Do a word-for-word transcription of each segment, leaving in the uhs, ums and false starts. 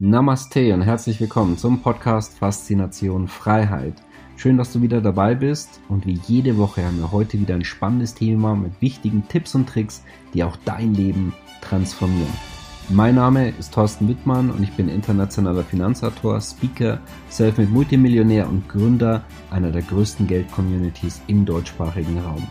Namaste und herzlich willkommen zum Podcast Faszination Freiheit. Schön, dass du wieder dabei bist und wie jede Woche haben wir heute wieder ein spannendes Thema mit wichtigen Tipps und Tricks, die auch dein Leben transformieren. Mein Name ist Thorsten Wittmann und ich bin internationaler Finanzautor, Speaker, Selfmade Multimillionär und Gründer einer der größten Geld-Communities im deutschsprachigen Raum.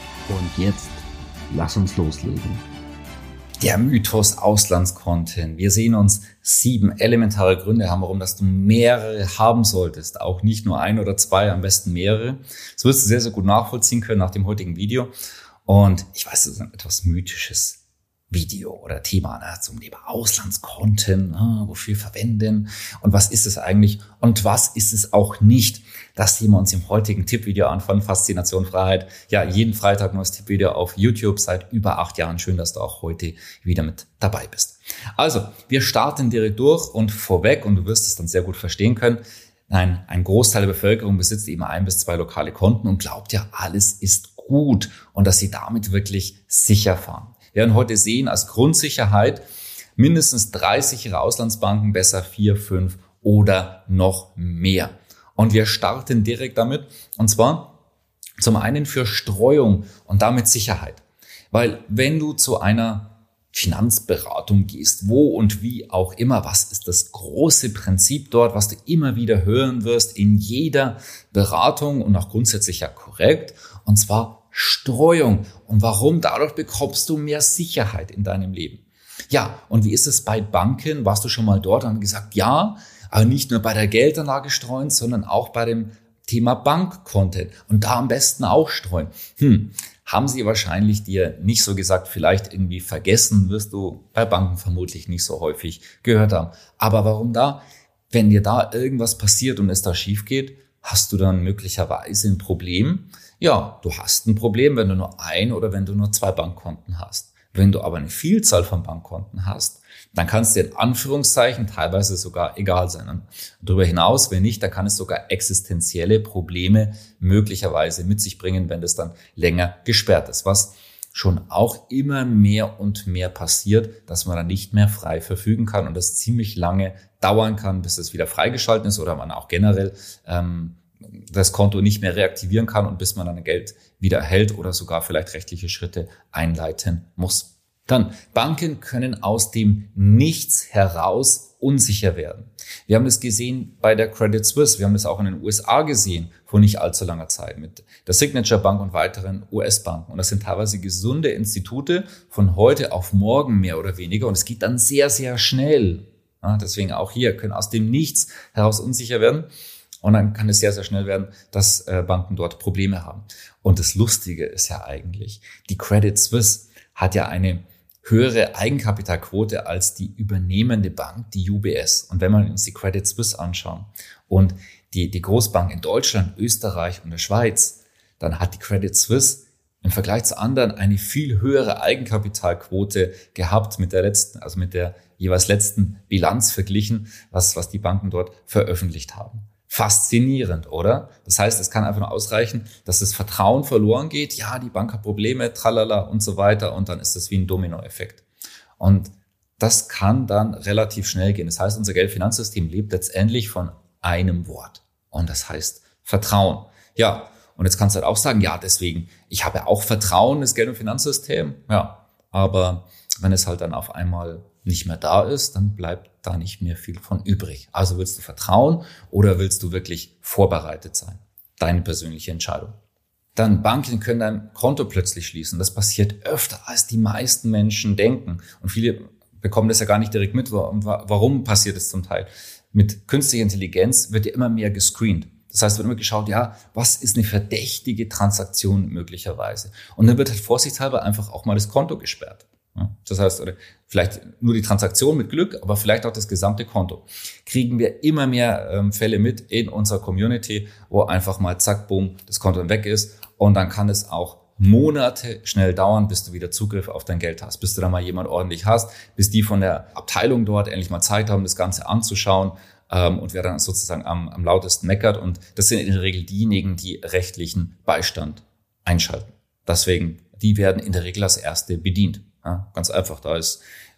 Und jetzt, lass uns loslegen. Der Mythos Auslandskonten. Wir sehen uns sieben elementare Gründe haben, warum dass du mehrere haben solltest. Auch nicht nur ein oder zwei, am besten mehrere. Das wirst du sehr, sehr gut nachvollziehen können nach dem heutigen Video. Und ich weiß, das ist ein etwas mythisches Video oder Thema ne, zum Thema Auslandskonten. Ah, wofür verwenden? Und was ist es eigentlich? Und was ist es auch nicht? Das sehen wir uns im heutigen Tippvideo an von Faszination Freiheit. Ja, jeden Freitag neues Tippvideo auf YouTube seit über acht Jahren. Schön, dass du auch heute wieder mit dabei bist. Also, wir starten direkt durch und vorweg, und du wirst es dann sehr gut verstehen können, nein, ein Großteil der Bevölkerung besitzt eben ein bis zwei lokale Konten und glaubt ja, alles ist gut und dass sie damit wirklich sicher fahren. Wir werden heute sehen, als Grundsicherheit mindestens drei sichere Auslandsbanken, besser vier, fünf oder noch mehr. Und wir starten direkt damit, und zwar zum einen für Streuung und damit Sicherheit. Weil wenn du zu einer Finanzberatung gehst, wo und wie auch immer, was ist das große Prinzip dort, was du immer wieder hören wirst in jeder Beratung und auch grundsätzlich ja korrekt, und zwar Streuung. Und warum? Dadurch bekommst du mehr Sicherheit in deinem Leben. Ja, und wie ist es bei Banken? Warst du schon mal dort und haben gesagt, ja, aber nicht nur bei der Geldanlage streuen, sondern auch bei dem Thema Bankkonten. Und da am besten auch streuen. Hm, haben sie wahrscheinlich dir nicht so gesagt, vielleicht irgendwie vergessen, wirst du bei Banken vermutlich nicht so häufig gehört haben. Aber warum da? Wenn dir da irgendwas passiert und es da schief geht, hast du dann möglicherweise ein Problem? Ja, du hast ein Problem, wenn du nur ein oder wenn du nur zwei Bankkonten hast. Wenn du aber eine Vielzahl von Bankkonten hast, dann kann es dir in Anführungszeichen teilweise sogar egal sein. Und darüber hinaus, wenn nicht, dann kann es sogar existenzielle Probleme möglicherweise mit sich bringen, wenn das dann länger gesperrt ist. Was schon auch immer mehr und mehr passiert, dass man dann nicht mehr frei verfügen kann und das ziemlich lange dauern kann, bis es wieder freigeschalten ist oder man auch generell ähm, das Konto nicht mehr reaktivieren kann und bis man dann Geld wieder erhält oder sogar vielleicht rechtliche Schritte einleiten muss. Dann, Banken können aus dem Nichts heraus unsicher werden. Wir haben das gesehen bei der Credit Suisse, wir haben das auch in den U S A gesehen vor nicht allzu langer Zeit mit der Signature Bank und weiteren U S-Banken. Und das sind teilweise gesunde Institute von heute auf morgen mehr oder weniger und es geht dann sehr, sehr schnell. Ja, deswegen auch hier können aus dem Nichts heraus unsicher werden. Und dann kann es sehr, sehr schnell werden, dass äh, Banken dort Probleme haben. Und das Lustige ist ja eigentlich, die Credit Suisse hat ja eine höhere Eigenkapitalquote als die übernehmende Bank, die U B S. Und wenn wir uns die Credit Suisse anschauen und die, die Großbank in Deutschland, Österreich und der Schweiz, dann hat die Credit Suisse im Vergleich zu anderen eine viel höhere Eigenkapitalquote gehabt mit der letzten, also mit der jeweils letzten Bilanz verglichen, was, was die Banken dort veröffentlicht haben. Faszinierend, oder? Das heißt, es kann einfach nur ausreichen, dass das Vertrauen verloren geht. Ja, die Bank hat Probleme, tralala und so weiter. Und dann ist das wie ein Dominoeffekt. Und das kann dann relativ schnell gehen. Das heißt, unser Geldfinanzsystem lebt letztendlich von einem Wort. Und das heißt Vertrauen. Ja, und jetzt kannst du halt auch sagen, ja, deswegen, ich habe auch Vertrauen in das Geld- und Finanzsystem. Ja, aber wenn es halt dann auf einmal nicht mehr da ist, dann bleibt da nicht mehr viel von übrig. Also willst du vertrauen oder willst du wirklich vorbereitet sein? Deine persönliche Entscheidung. Dann Banken können dein Konto plötzlich schließen. Das passiert öfter, als die meisten Menschen denken. Und viele bekommen das ja gar nicht direkt mit. Warum passiert es zum Teil? Mit künstlicher Intelligenz wird ja immer mehr gescreent. Das heißt, wird immer geschaut, ja, was ist eine verdächtige Transaktion möglicherweise? Und dann wird halt vorsichtshalber einfach auch mal das Konto gesperrt. Das heißt, oder vielleicht nur die Transaktion mit Glück, aber vielleicht auch das gesamte Konto. Kriegen wir immer mehr ähm, Fälle mit in unserer Community, wo einfach mal zack, boom, das Konto dann weg ist. Und dann kann es auch Monate schnell dauern, bis du wieder Zugriff auf dein Geld hast, bis du da mal jemand ordentlich hast, bis die von der Abteilung dort endlich mal Zeit haben, das Ganze anzuschauen. Ähm, und wer dann sozusagen am, am lautesten meckert. Und das sind in der Regel diejenigen, die rechtlichen Beistand einschalten. Deswegen, die werden in der Regel als Erste bedient. Ja, ganz einfach, da ist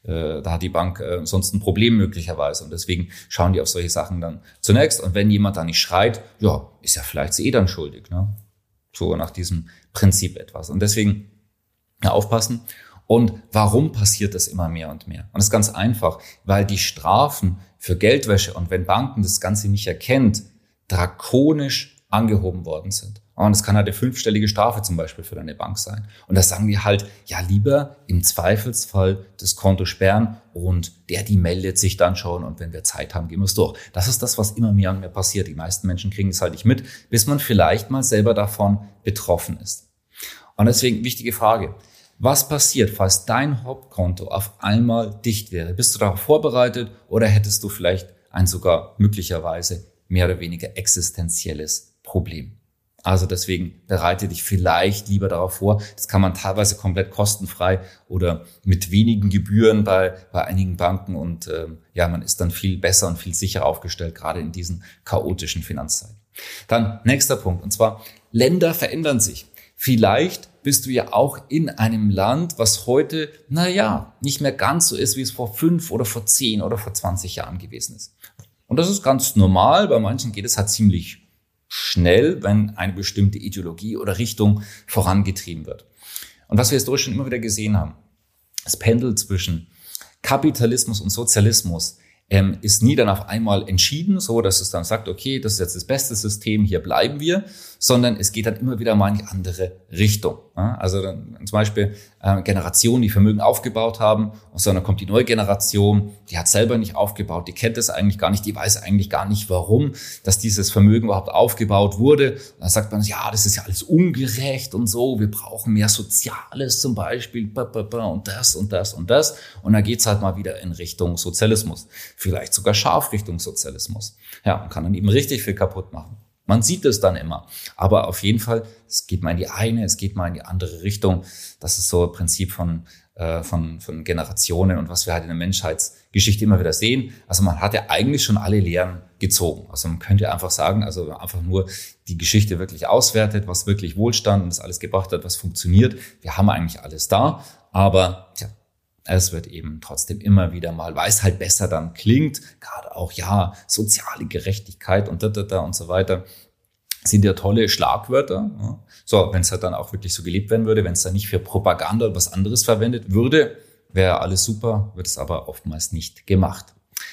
äh, da hat die Bank äh, sonst ein Problem möglicherweise. Und deswegen schauen die auf solche Sachen dann zunächst. Und wenn jemand da nicht schreit, ja, ist ja vielleicht sie eh dann schuldig, ne? So nach diesem Prinzip etwas. Und deswegen ja, aufpassen. Und warum passiert das immer mehr und mehr? Und das ist ganz einfach, weil die Strafen für Geldwäsche und wenn Banken das Ganze nicht erkennt, drakonisch angehoben worden sind. Und es kann halt eine fünfstellige Strafe zum Beispiel für deine Bank sein. Und da sagen wir halt, ja lieber im Zweifelsfall das Konto sperren und der, die meldet sich dann schon und wenn wir Zeit haben, gehen wir es durch. Das ist das, was immer mehr und mehr passiert. Die meisten Menschen kriegen es halt nicht mit, bis man vielleicht mal selber davon betroffen ist. Und deswegen wichtige Frage. Was passiert, falls dein Hauptkonto auf einmal dicht wäre? Bist du darauf vorbereitet oder hättest du vielleicht ein sogar möglicherweise mehr oder weniger existenzielles Problem? Also deswegen bereite dich vielleicht lieber darauf vor. Das kann man teilweise komplett kostenfrei oder mit wenigen Gebühren bei bei einigen Banken und ähm, ja, man ist dann viel besser und viel sicherer aufgestellt, gerade in diesen chaotischen Finanzzeiten. Dann nächster Punkt und zwar Länder verändern sich. Vielleicht bist du ja auch in einem Land, was heute, na ja, nicht mehr ganz so ist, wie es vor fünf oder vor zehn oder vor zwanzig Jahren gewesen ist. Und das ist ganz normal. Bei manchen geht es halt ziemlich schnell, wenn eine bestimmte Ideologie oder Richtung vorangetrieben wird. Und was wir historisch schon immer wieder gesehen haben, das Pendel zwischen Kapitalismus und Sozialismus ähm, ist nie dann auf einmal entschieden, so dass es dann sagt, okay, das ist jetzt das beste System, hier bleiben wir, sondern es geht dann immer wieder mal in die andere Richtung. Ja? Also dann zum Beispiel äh, Generationen, die Vermögen aufgebaut haben, und so, dann kommt die neue Generation, die hat selber nicht aufgebaut, die kennt es eigentlich gar nicht, die weiß eigentlich gar nicht, warum, dass dieses Vermögen überhaupt aufgebaut wurde. Und dann sagt man, ja, das ist ja alles ungerecht und so, wir brauchen mehr Soziales zum Beispiel, und das und das und das. Und dann geht's halt mal wieder in Richtung Sozialismus. Vielleicht sogar scharf Richtung Sozialismus. Ja, man kann dann eben richtig viel kaputt machen. Man sieht es dann immer. Aber auf jeden Fall, es geht mal in die eine, es geht mal in die andere Richtung. Das ist so ein Prinzip von, äh, von, von Generationen und was wir halt in der Menschheitsgeschichte immer wieder sehen. Also man hat ja eigentlich schon alle Lehren gezogen. Also man könnte einfach sagen, also einfach nur die Geschichte wirklich auswertet, was wirklich Wohlstand und das alles gebracht hat, was funktioniert. Wir haben eigentlich alles da. Aber tja, es wird eben trotzdem immer wieder mal, weil es halt besser dann klingt, gerade auch, ja, soziale Gerechtigkeit und da, da, da und so weiter, sind ja tolle Schlagwörter. Ja. So, wenn es halt dann auch wirklich so gelebt werden würde, wenn es dann nicht für Propaganda oder was anderes verwendet würde, wäre alles super, wird es aber oftmals nicht gemacht.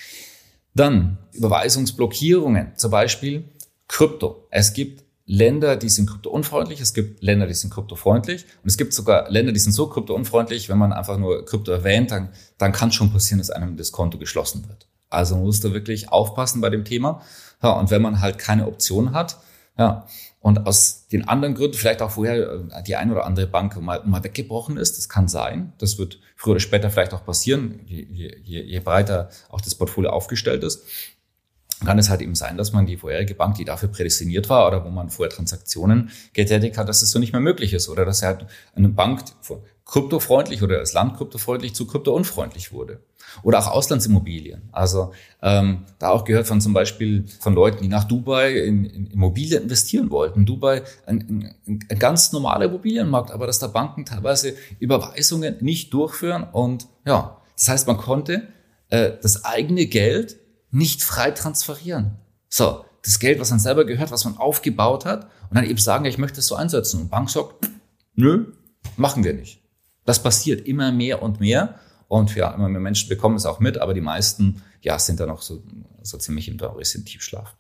Dann Überweisungsblockierungen, zum Beispiel Krypto. Es gibt Länder, die sind kryptounfreundlich, es gibt Länder, die sind kryptofreundlich und es gibt sogar Länder, die sind so kryptounfreundlich, wenn man einfach nur Krypto erwähnt, dann, dann kann es schon passieren, dass einem das Konto geschlossen wird. Also man muss da wirklich aufpassen bei dem Thema. Ja, und wenn man halt keine Option hat, ja, und aus den anderen Gründen vielleicht auch vorher die eine oder andere Bank mal, mal weggebrochen ist, das kann sein, das wird früher oder später vielleicht auch passieren, je, je, je breiter auch das Portfolio aufgestellt ist. Kann es halt eben sein, dass man die vorherige Bank, die dafür prädestiniert war oder wo man vorher Transaktionen getätigt hat, dass es so nicht mehr möglich ist oder dass halt eine Bank kryptofreundlich oder das Land kryptofreundlich zu kryptounfreundlich wurde. Oder auch Auslandsimmobilien. Also ähm, da auch gehört von zum Beispiel von Leuten, die nach Dubai in, in Immobilien investieren wollten. Dubai ein, ein, ein ganz normaler Immobilienmarkt, aber dass da Banken teilweise Überweisungen nicht durchführen und ja, das heißt, man konnte äh, das eigene Geld nicht frei transferieren. So, das Geld, was man selber gehört, was man aufgebaut hat und dann eben sagen, ja, ich möchte es so einsetzen. Und Bank sagt, nö, machen wir nicht. Das passiert immer mehr und mehr und ja, immer mehr Menschen bekommen es auch mit, aber die meisten, ja, sind da noch so, so ziemlich im Tiefschlaf.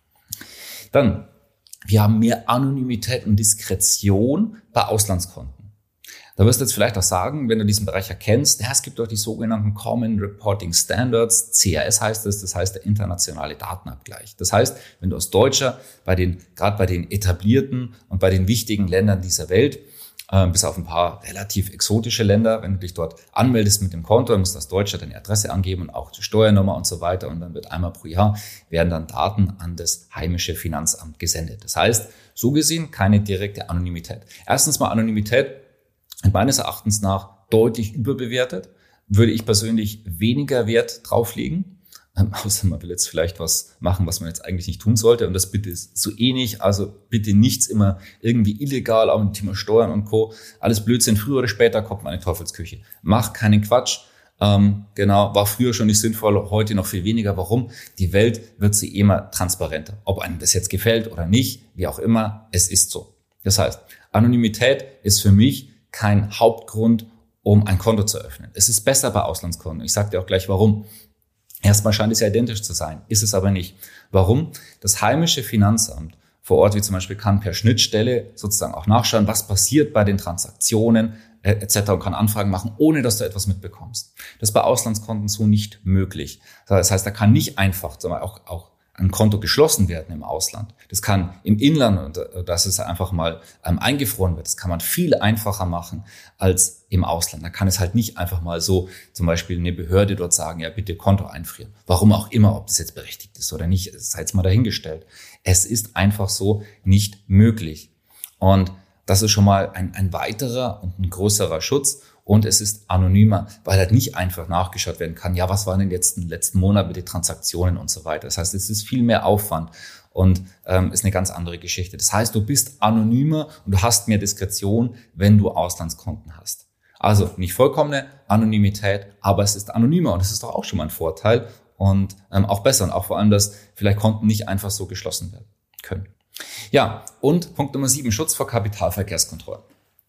Dann, wir haben mehr Anonymität und Diskretion bei Auslandskonten. Da wirst du jetzt vielleicht auch sagen, wenn du diesen Bereich erkennst, ja, es gibt doch die sogenannten Common Reporting Standards, C R S heißt es, das heißt der internationale Datenabgleich. Das heißt, wenn du als Deutscher bei den, gerade bei den etablierten und bei den wichtigen Ländern dieser Welt, äh, bis auf ein paar relativ exotische Länder, wenn du dich dort anmeldest mit dem Konto, dann musst du als Deutscher deine Adresse angeben und auch die Steuernummer und so weiter und dann wird einmal pro Jahr, werden dann Daten an das heimische Finanzamt gesendet. Das heißt, so gesehen keine direkte Anonymität. Erstens mal Anonymität, meines Erachtens nach deutlich überbewertet, würde ich persönlich weniger Wert drauflegen, ähm, außer man will jetzt vielleicht was machen, was man jetzt eigentlich nicht tun sollte und das bitte ist so eh nicht, also bitte nichts immer irgendwie illegal, auch mit dem Thema Steuern und Co. Alles Blödsinn, früher oder später kommt man in die Teufelsküche. Mach keinen Quatsch, Ähm, genau, war früher schon nicht sinnvoll, heute noch viel weniger. Warum? Die Welt wird sie immer transparenter. Ob einem das jetzt gefällt oder nicht, wie auch immer, es ist so. Das heißt, Anonymität ist für mich kein Hauptgrund, um ein Konto zu öffnen. Es ist besser bei Auslandskonten. Ich sage dir auch gleich, warum. Erstmal scheint es ja identisch zu sein, ist es aber nicht. Warum? Das heimische Finanzamt vor Ort, wie zum Beispiel, kann per Schnittstelle sozusagen auch nachschauen, was passiert bei den Transaktionen äh, et cetera und kann Anfragen machen, ohne dass du etwas mitbekommst. Das ist bei Auslandskonten so nicht möglich. Das heißt, da kann nicht einfach zum Beispiel auch, auch ein Konto geschlossen werden im Ausland. Das kann im Inland, dass es einfach mal ähm, eingefroren wird. Das kann man viel einfacher machen als im Ausland. Da kann es halt nicht einfach mal so zum Beispiel eine Behörde dort sagen, ja bitte Konto einfrieren. Warum auch immer, ob das jetzt berechtigt ist oder nicht, sei jetzt mal dahingestellt. Es ist einfach so nicht möglich. Und das ist schon mal ein, ein weiterer und ein größerer Schutz. Und es ist anonymer, weil halt nicht einfach nachgeschaut werden kann, ja, was waren denn jetzt in den letzten Monaten mit den Transaktionen und so weiter. Das heißt, es ist viel mehr Aufwand und ähm, ist eine ganz andere Geschichte. Das heißt, du bist anonymer und du hast mehr Diskretion, wenn du Auslandskonten hast. Also nicht vollkommene Anonymität, aber es ist anonymer und das ist doch auch schon mal ein Vorteil und ähm, auch besser und auch vor allem, dass vielleicht Konten nicht einfach so geschlossen werden können. Ja, und Punkt Nummer sieben, Schutz vor Kapitalverkehrskontrollen.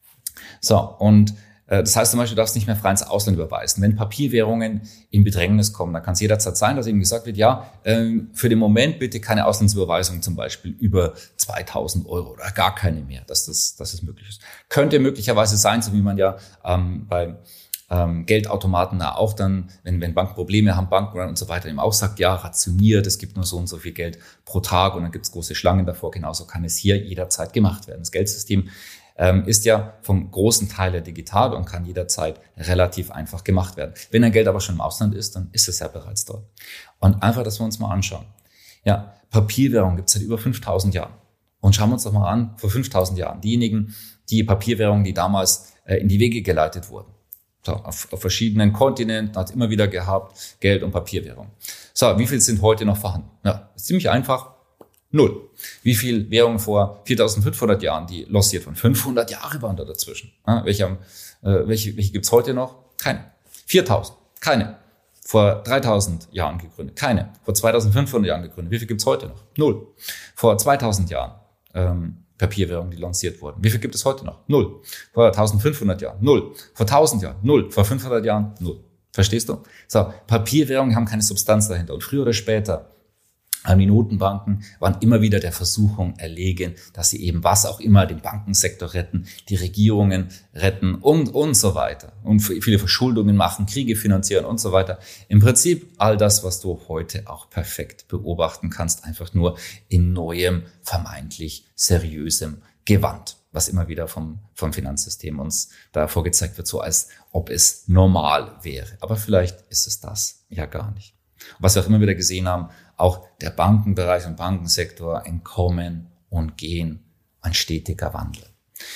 So, und das heißt zum Beispiel, du darfst nicht mehr frei ins Ausland überweisen. Wenn Papierwährungen in Bedrängnis kommen, dann kann es jederzeit sein, dass eben gesagt wird, ja, für den Moment bitte keine Auslandsüberweisung zum Beispiel über zweitausend Euro oder gar keine mehr, dass das, dass das möglich ist. Könnte möglicherweise sein, so wie man ja ähm, bei ähm, Geldautomaten da auch dann, wenn, wenn Banken Probleme haben, Banken und so weiter, eben auch sagt, ja, rationiert, es gibt nur so und so viel Geld pro Tag und dann gibt es große Schlangen davor. Genauso kann es hier jederzeit gemacht werden. Das Geldsystem Ähm, ist ja vom großen Teil her digital und kann jederzeit relativ einfach gemacht werden. Wenn dein Geld aber schon im Ausland ist, dann ist es ja bereits dort. Und einfach, dass wir uns mal anschauen. Ja, Papierwährung gibt es seit über fünftausend Jahren. Und schauen wir uns doch mal an, vor fünftausend Jahren, diejenigen, die Papierwährungen, die damals äh, in die Wege geleitet wurden. So, auf, auf verschiedenen Kontinenten hat es immer wieder gehabt, Geld- und Papierwährung. So, wie viel sind heute noch vorhanden? Ja, ist ziemlich einfach. Null. Wie viel Währungen vor viertausendfünfhundert Jahren, die lossiert wurden? fünfhundert Jahre waren da dazwischen. Ja, welche äh, welche, welche gibt's heute noch? Keine. viertausend. Keine. Vor dreitausend Jahren gegründet. Keine. Vor zweitausendfünfhundert Jahren gegründet. Wie viel gibt's heute noch? Null. Vor zweitausend Jahren ähm, Papierwährungen, die lanciert wurden. Wie viel gibt es heute noch? Null. Vor eintausendfünfhundert Jahren? Null. Vor tausend Jahren? Null. Vor fünfhundert Jahren? Null. Verstehst du? So, Papierwährungen haben keine Substanz dahinter. Und früher oder später die Notenbanken waren immer wieder der Versuchung erlegen, dass sie eben was auch immer den Bankensektor retten, die Regierungen retten und, und so weiter. Und viele Verschuldungen machen, Kriege finanzieren und so weiter. Im Prinzip all das, was du heute auch perfekt beobachten kannst, einfach nur in neuem, vermeintlich seriösem Gewand, was immer wieder vom, vom Finanzsystem uns da vorgezeigt wird, so als ob es normal wäre. Aber vielleicht ist es das ja gar nicht. Was wir auch immer wieder gesehen haben, auch der Bankenbereich und Bankensektor entkommen und gehen, ein stetiger Wandel.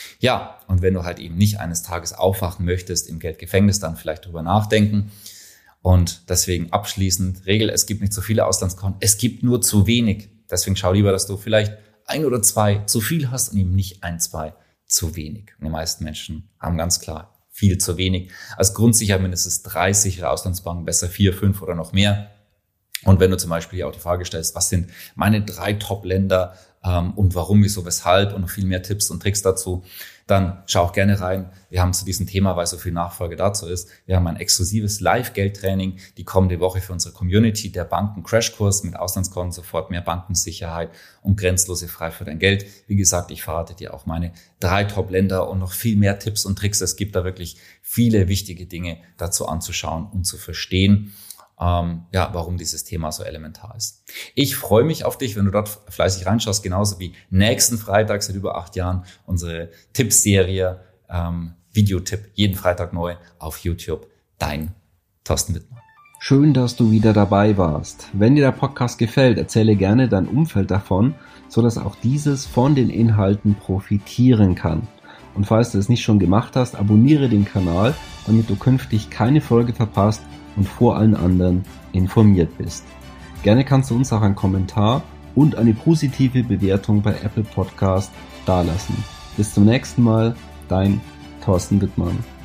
Ja, und wenn du halt eben nicht eines Tages aufwachen möchtest im Geldgefängnis, dann vielleicht drüber nachdenken. Und deswegen abschließend, Regel, es gibt nicht so viele Auslandskonten, es gibt nur zu wenig. Deswegen schau lieber, dass du vielleicht ein oder zwei zu viel hast und eben nicht ein, zwei zu wenig. Und die meisten Menschen haben ganz klar viel zu wenig. Als Grundsicherheit mindestens drei sichere Auslandsbanken, besser vier, fünf oder noch mehr. Und wenn du zum Beispiel hier auch die Frage stellst, was sind meine drei Top-Länder ähm, und warum, wieso, weshalb und noch viel mehr Tipps und Tricks dazu, dann schau auch gerne rein. Wir haben zu diesem Thema, weil so viel Nachfrage dazu ist, wir haben ein exklusives Live-Geldtraining die kommende Woche für unsere Community, der Banken-Crashkurs mit Auslandskonten, sofort mehr Bankensicherheit und grenzenlose Freiheit für dein Geld. Wie gesagt, ich verrate dir auch meine drei Top-Länder und noch viel mehr Tipps und Tricks. Es gibt da wirklich viele wichtige Dinge dazu anzuschauen und zu verstehen. Ähm, ja, warum dieses Thema so elementar ist. Ich freue mich auf dich, wenn du dort fleißig reinschaust, genauso wie nächsten Freitag seit über acht Jahren unsere Tippserie, ähm, Videotipp, jeden Freitag neu auf YouTube. Dein Thorsten Wittmann. Schön, dass du wieder dabei warst. Wenn dir der Podcast gefällt, erzähle gerne dein Umfeld davon, sodass auch dieses von den Inhalten profitieren kann. Und falls du es nicht schon gemacht hast, abonniere den Kanal, damit du künftig keine Folge verpasst und vor allen anderen informiert bist. Gerne kannst du uns auch einen Kommentar und eine positive Bewertung bei Apple Podcast dalassen. Bis zum nächsten Mal, dein Thorsten Wittmann.